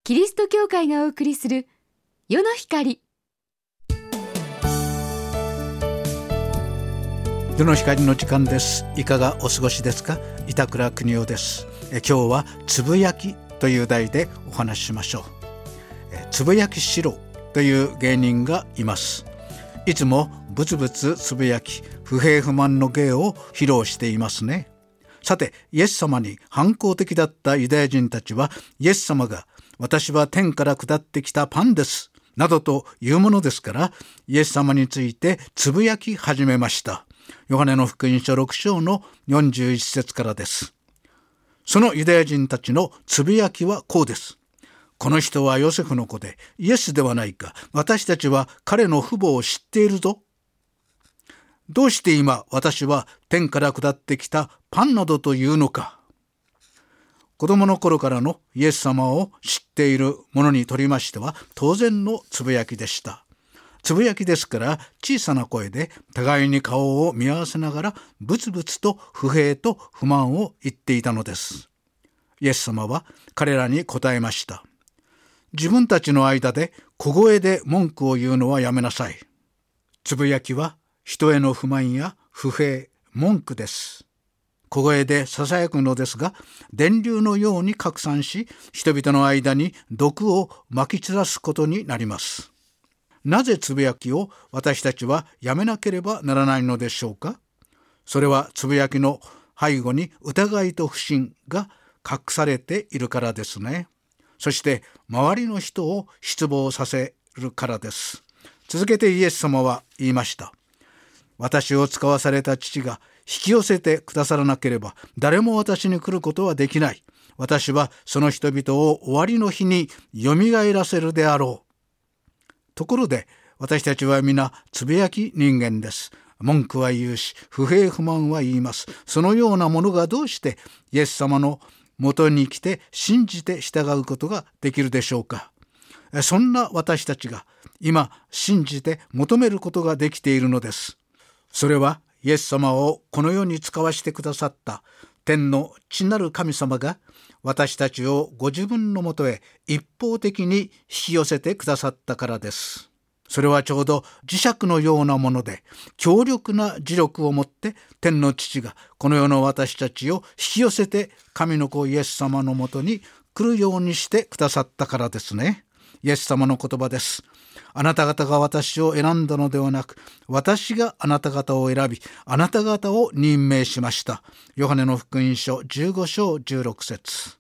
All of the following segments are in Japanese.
キリスト教会がお送りする世の光。 世の光の時間です。いかがお過ごしですか？板倉邦夫です。今日はつぶやきという題でお話ししましょう。つぶやきしろという芸人がいます。いつもブツブツつぶやき、不平不満の芸を披露していますね。さて、イエス様に反抗的だったユダヤ人たちは、イエス様が私は天から下ってきたパンですなどというものですから、イエス様についてつぶやき始めました。ヨハネの福音書6章の41節からです。そのユダヤ人たちのつぶやきはこうです。この人はヨセフの子でイエスではないか。私たちは彼の父母を知っているぞ。どうして今私は天から下ってきたパンなどというのか。子供の頃からのイエス様を知っている者にとりましては当然のつぶやきでした。つぶやきですから小さな声で互いに顔を見合わせながらブツブツと不平と不満を言っていたのです。イエス様は彼らに答えました。自分たちの間で小声で文句を言うのはやめなさい。つぶやきは人への不満や不平、文句です。小声で囁くのですが、電流のように拡散し、人々の間に毒をまき散らすことになります。なぜつぶやきを私たちはやめなければならないのでしょうか？それはつぶやきの背後に疑いと不信が隠されているからですね。そして周りの人を失望させるからです。続けてイエス様は言いました。私を使わされた父が引き寄せてくださらなければ誰も私に来ることはできない。私はその人々を終わりの日によみがえらせるであろう。ところで私たちは皆つぶやき人間です。文句は言うし、不平不満は言います。そのようなものがどうしてイエス様の元に来て信じて従うことができるでしょうか？そんな私たちが今信じて求めることができているのです。それはイエス様をこの世に使わしてくださった天の父なる神様が私たちをご自分のもとへ一方的に引き寄せてくださったからです。それはちょうど磁石のようなもので、強力な磁力を持って天の父がこの世の私たちを引き寄せて神の子イエス様のもとに来るようにしてくださったからですね。イエス様の言葉です。あなた方が私を選んだのではなく、私があなた方を選び、あなた方を任命しました。ヨハネの福音書15章16節。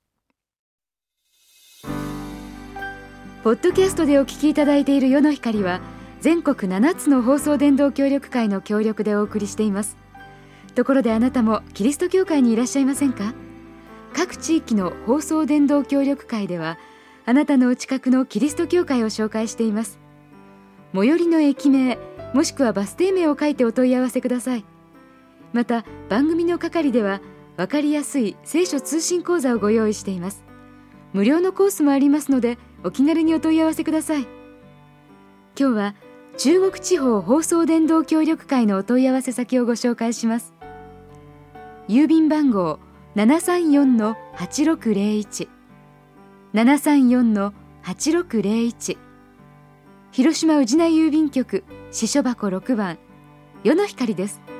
ポッドキャストでお聞きいただいている世の光は、全国7つの放送伝道協力会の協力でお送りしています。ところであなたもキリスト教会にいらっしゃいませんか？各地域の放送伝道協力会では、あなたのお近くのキリスト教会を紹介しています。最寄りの駅名もしくはバス停名を書いてお問い合わせください。また番組の係では分かりやすい聖書通信講座をご用意しています。無料のコースもありますのでお気軽にお問い合わせください。今日は中国地方放送伝道協力会のお問い合わせ先をご紹介します。郵便番号 734-8601 734-8601、広島宇品郵便局支所箱6番、世の光です。